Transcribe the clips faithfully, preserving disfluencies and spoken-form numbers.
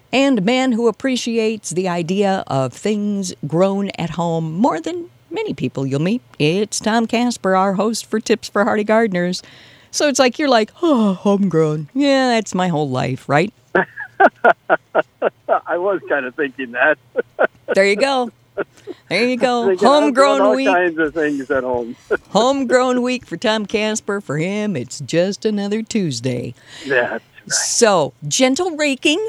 and a man who appreciates the idea of things grown at home more than many people you'll meet. It's Tom Casper, our host for Tips for Hardy Gardeners. So it's like, you're like, oh, homegrown. Yeah, that's my whole life, right? I was kind of thinking that. There you go. There you go. Thinking Homegrown all week. All kinds of things at home. Homegrown week for Tom Casper. For him, it's just another Tuesday. That's right. So, gentle raking.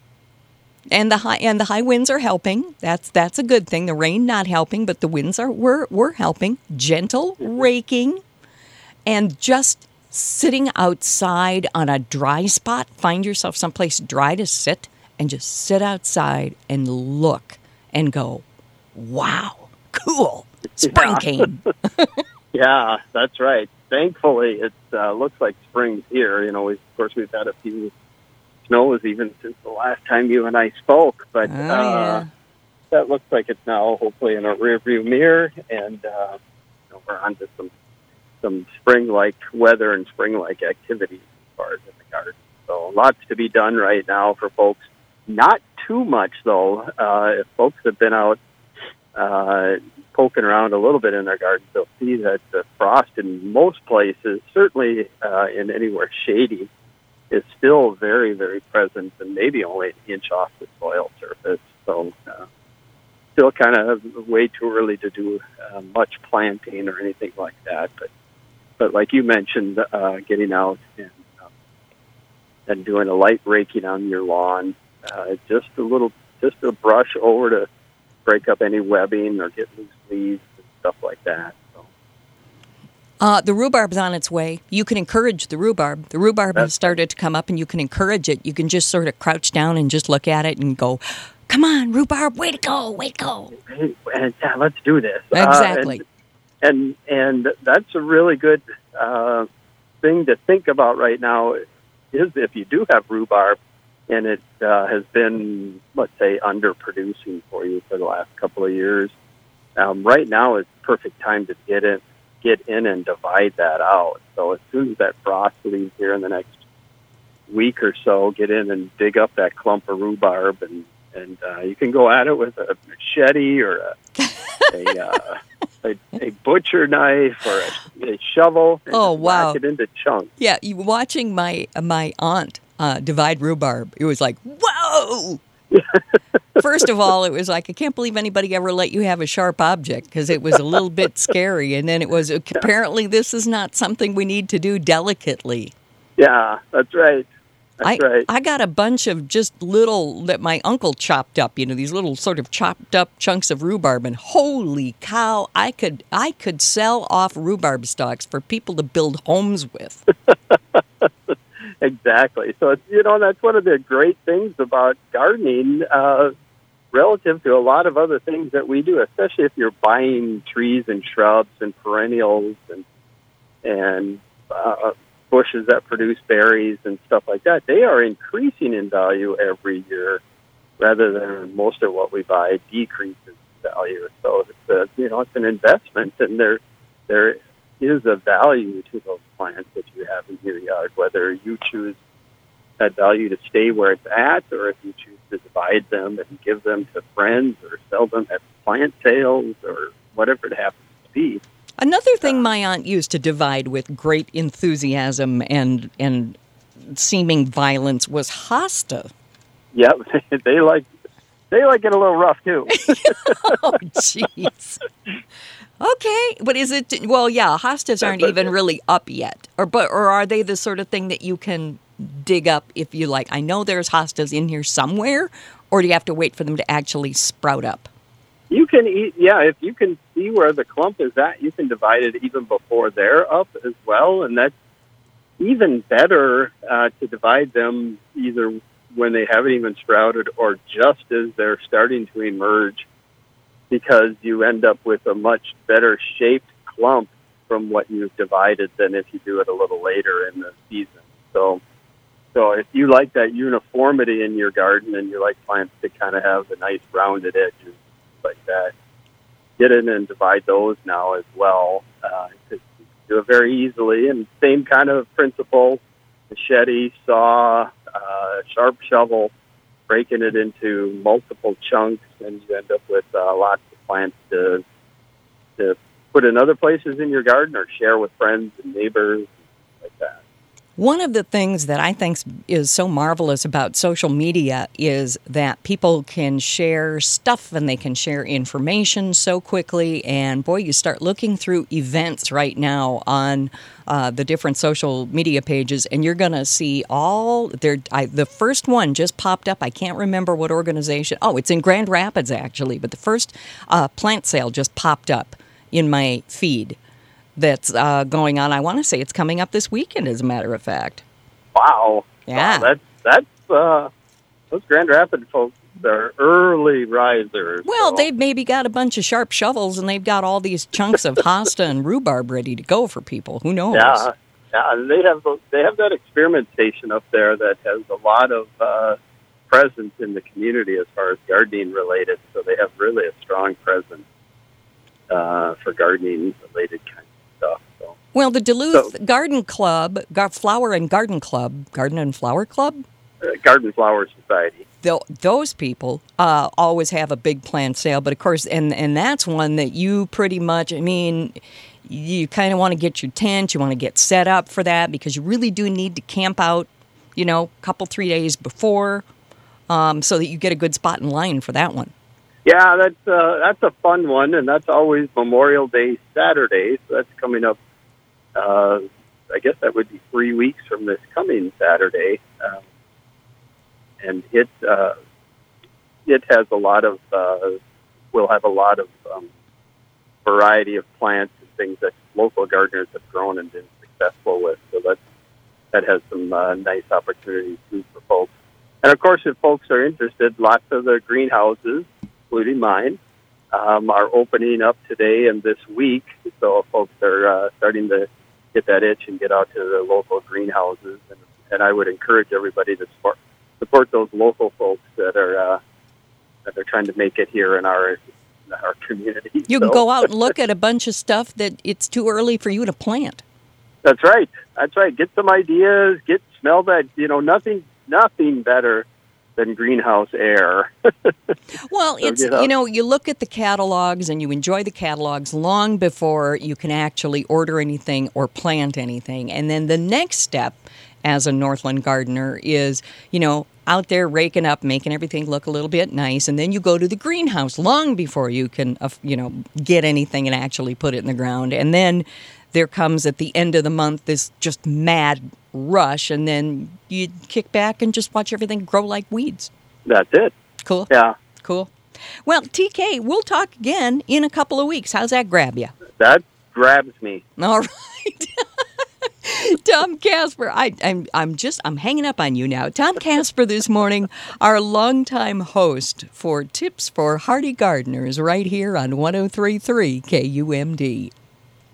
And the high and the high winds are helping. That's that's a good thing. The rain not helping, but the winds are were were helping. Gentle raking, and just sitting outside on a dry spot. Find yourself someplace dry to sit, and just sit outside and look and go, "Wow, cool! Spring yeah. came." Yeah, that's right. Thankfully, it uh, looks like spring's here. You know, we, of course, we've had a few snows even since the last time you and I spoke, but oh, uh, yeah. that looks like it's now hopefully in a rearview mirror, and uh, you know, we're on to some some spring-like weather and spring-like activities as far as in the garden. So lots to be done right now for folks. Not too much, though. Uh, if folks have been out uh, poking around a little bit in their gardens, they'll see that the frost in most places, certainly uh, in anywhere shady, is still very, very present and maybe only an inch off the soil surface. So uh, still kind of way too early to do uh, much planting or anything like that. But but like you mentioned, uh, getting out and, um, and doing a light raking on your lawn, uh, just a little, just a brush over to break up any webbing or get loose leaves and stuff like that. Uh, the rhubarb's on its way. You can encourage the rhubarb. The rhubarb That's has started to come up, and you can encourage it. You can just sort of crouch down and just look at it and go, come on, rhubarb, way to go, way to go. Hey, and, yeah, let's do this. Exactly. Uh, and, and and that's a really good uh, thing to think about right now is if you do have rhubarb and it uh, has been, let's say, underproducing for you for the last couple of years, um, right now is the perfect time to get it. get in and divide that out. So as soon as that frost leaves here in the next week or so, get in and dig up that clump of rhubarb, and and uh, you can go at it with a machete or a a, uh, a, a butcher knife or a, a shovel. And oh just wow! Whack it into chunks. Yeah, you watching my my aunt uh, divide rhubarb. It was like, whoa. First of all, it was like, I can't believe anybody ever let you have a sharp object, because it was a little bit scary. And then it was, apparently this is not something we need to do delicately. Yeah, that's right. That's I, right. I got a bunch of just little, that my uncle chopped up, you know, these little sort of chopped up chunks of rhubarb. And holy cow, I could I could sell off rhubarb stalks for people to build homes with. Exactly. So, it's, you know, that's one of the great things about gardening uh, relative to a lot of other things that we do, especially if you're buying trees and shrubs and perennials and and uh, bushes that produce berries and stuff like that. They are increasing in value every year rather than most of what we buy decreases in value. So, it's a, you know, it's an investment, and there there is a value to those plants that you have in your yard, whether you choose that value to stay where it's at, or if you choose to divide them and give them to friends or sell them at plant sales or whatever it happens to be. Another thing my aunt used to divide with great enthusiasm and and seeming violence was hosta. Yep, they like they like it a little rough too. Oh, jeez. Okay, but is it, well, yeah, hostas aren't even really up yet. Or but or are they the sort of thing that you can dig up if you like? I know there's hostas in here somewhere, or do you have to wait for them to actually sprout up? You can eat, yeah, if you can see where the clump is at, you can divide it even before they're up as well, and that's even better uh, to divide them either when they haven't even sprouted or just as they're starting to emerge, because you end up with a much better shaped clump from what you've divided than if you do it a little later in the season. So so if you like that uniformity in your garden and you like plants to kind of have the nice rounded edges like that, get in and divide those now as well. Uh, you do it very easily, and same kind of principle, machete, saw, uh, sharp shovel, breaking it into multiple chunks, and you end up with uh, lots of plants to to put in other places in your garden or share with friends and neighbors, like that. One of the things that I think is so marvelous about social media is that people can share stuff and they can share information so quickly. And boy, you start looking through events right now on uh, the different social media pages, and you're going to see all there. I, the first one just popped up. I can't remember what organization. Oh, it's in Grand Rapids, actually. But the first uh, plant sale just popped up in my feed that's uh, going on. I want to say it's coming up this weekend, as a matter of fact. Wow. Yeah. Wow, that's, that's, uh, those Grand Rapids folks, they're early risers. Well, so. they've maybe got a bunch of sharp shovels, and they've got all these chunks of hosta and rhubarb ready to go for people. Who knows? Yeah. Yeah, and they have, they have that experiment station up there that has a lot of uh, presence in the community as far as gardening related, so they have really a strong presence uh, for gardening related kind of stuff. So. Well, the Duluth so, Garden Club, Gar- Flower and Garden Club, Garden and Flower Club? Uh, Garden Flower Society. Th- those people uh, always have a big plant sale, but of course, and, and that's one that you pretty much, I mean, you kind of want to get your tent, you want to get set up for that because you really do need to camp out, you know, a couple, three days before um, so that you get a good spot in line for that one. Yeah, that's uh, that's a fun one, and that's always Memorial Day Saturday, so that's coming up. Uh, I guess that would be three weeks from this coming Saturday, um, and it uh, it has a lot of uh, will have a lot of um, variety of plants and things that local gardeners have grown and been successful with. So that that has some uh, nice opportunities too for folks. And of course, if folks are interested, lots of the greenhouses, including mine, um, are opening up today and this week. So folks are uh, starting to get that itch and get out to the local greenhouses. And, and I would encourage everybody to support, support those local folks that are uh, that are trying to make it here in our in our community. You so. can go out and look at a bunch of stuff that it's too early for you to plant. That's right. That's right. Get some ideas. Get smell that. You know, nothing nothing better than greenhouse air. Well, so, it's, you know. you know, you look at the catalogs and you enjoy the catalogs long before you can actually order anything or plant anything. And then the next step as a Northland gardener is, you know, out there raking up, making everything look a little bit nice. And then you go to the greenhouse long before you can, uh, you know, get anything and actually put it in the ground. And then there comes at the end of the month this just mad rush, and then you kick back and just watch everything grow like weeds. That's it. Cool. Yeah. Cool. Well, T K, we'll talk again in a couple of weeks. How's that grab you? That grabs me. All right. Tom Casper, I, I'm I'm just I'm hanging up on you now. Tom Casper this morning, our longtime host for Tips for Hardy Gardeners, right here on one oh three point three K U M D.